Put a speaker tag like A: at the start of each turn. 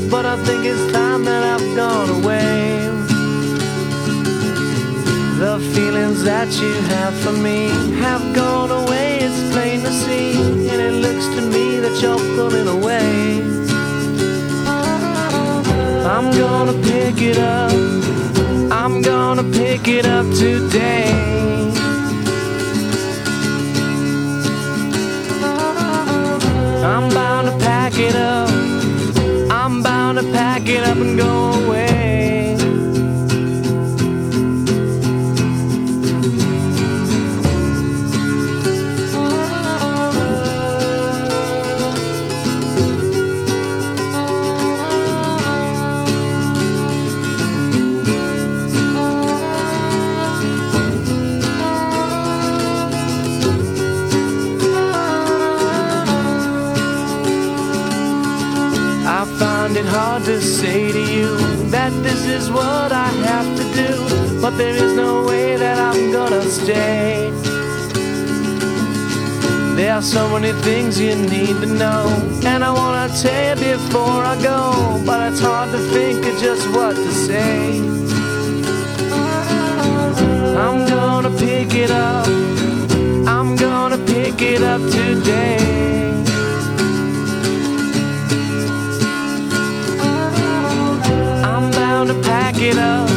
A: but I think it's time that I've gone away. The feelings that you have for me have gone away, it's plain to see, and it looks to me that you're pulling away. I'm gonna pick it up, I'm gonna pick it up today. I'm bound to pack it up, I'm bound to pack it up and go away. I find it hard to say to you that this is what I have to do, but there is no way that I'm gonna stay. There are so many things you need to know, and I wanna tell you before I go, but it's hard to think of just what to say. I'm gonna pick it up, I'm gonna pick it up today. I'm bound to pack it up,